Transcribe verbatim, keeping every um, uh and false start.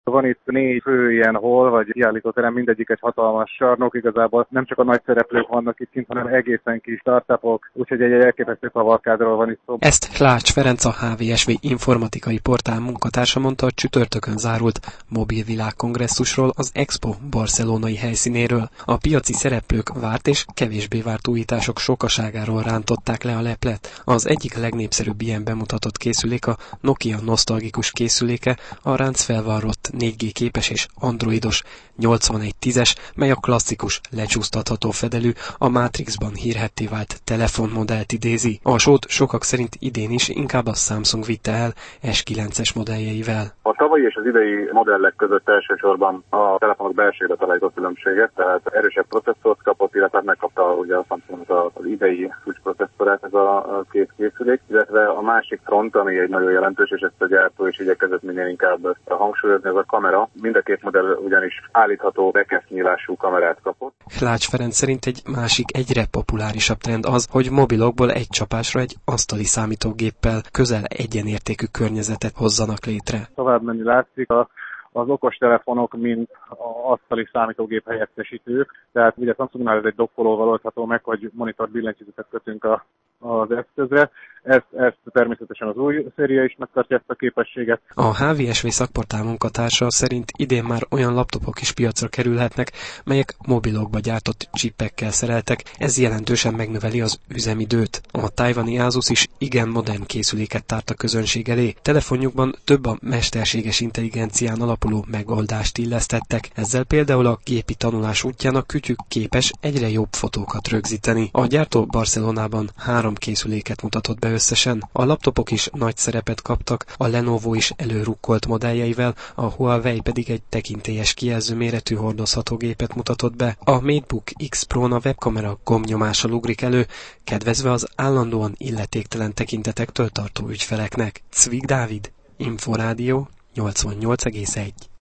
Van itt négy fő ilyen hol, vagy kiállítóterem, mindegyik egy hatalmas sarnok, igazából nem csak a nagy szereplők vannak itt kint, hanem egészen kis startupok, úgyhogy egy elképesztő kavalkádról van itt szó. Ezt Hlács Ferenc, a há vé es vé informatikai portál munkatársa mondta a csütörtökön zárult mobilvilág kongresszusról, az Expo barcelonai helyszínéről. A piaci szereplők várt és kevésbé várt újítások sokaságáról rántották le a leplet. Az egyik legnépszerűbb ilyen bemutatott készülék a Nokia nosztalgikus készüléke, a ráncfelvarrott négy G képes és androidos nyolcvanegy tízes, mely a klasszikus lecsúsztatható fedelű, a Matrixban hírhedté vált telefonmodellt idézi. A sót sokak szerint idén is inkább a Samsung vitte el es kilences modelljeivel. A tavalyi és az idei modellek között elsősorban a telefonok belsejébe találjuk különbséget, tehát erősebb processzort kapott, illetve megkapta ugye a Samsung az idei kulcsprocesszorát ez a két készülék, illetve a másik front, ami egy nagyon jelentős, és ezt a gyártó is igyekezett minél inkább hangsúlyozni, ez a kamera. Mind a két modell ugyanis állítható rekesznyílású kamerát kapott. Hlács Ferenc szerint egy másik egyre populárisabb trend az, hogy mobilokból egy csapásra egy asztali számítógéppel közel egyenértékű környezetet hozzanak létre. Tovább menni látszik a az okostelefonok, mint az asztali számítógép helyettesítő. Tehát ugye Samsungnál ez egy dokkolóval oldható meg, hogy monitor billentyűzetet kötünk a, az eszközre. Ezt, ezt természetesen az új széria is megtartja ezt a képességet. A há vé es vé szakportál munkatársa szerint idén már olyan laptopok is piacra kerülhetnek, melyek mobilokba gyártott csipekkel szereltek, ez jelentősen megnöveli az üzemidőt. A tajvani Asus is igen modern készüléket tárt a közönség elé. Telefonjukban több a mesterséges intelligencián alapuló megoldást illesztettek, ezzel például a gépi tanulás útján a kütyük képes egyre jobb fotókat rögzíteni. A gyártó Barcelonában három készüléket mutatott be összesen. A laptopok is nagy szerepet kaptak, a Lenovo is előrukkolt modelljeivel, a Huawei pedig egy tekintélyes kijelző méretű hordozható gépet mutatott be. A MateBook X Pro-n a webkamera gombnyomással ugrik elő, kedvezve az állandóan illetéktelen tekintetektől tartó ügyfeleknek. Cvik Dávid, Inforádió nyolcvannyolc egész egy.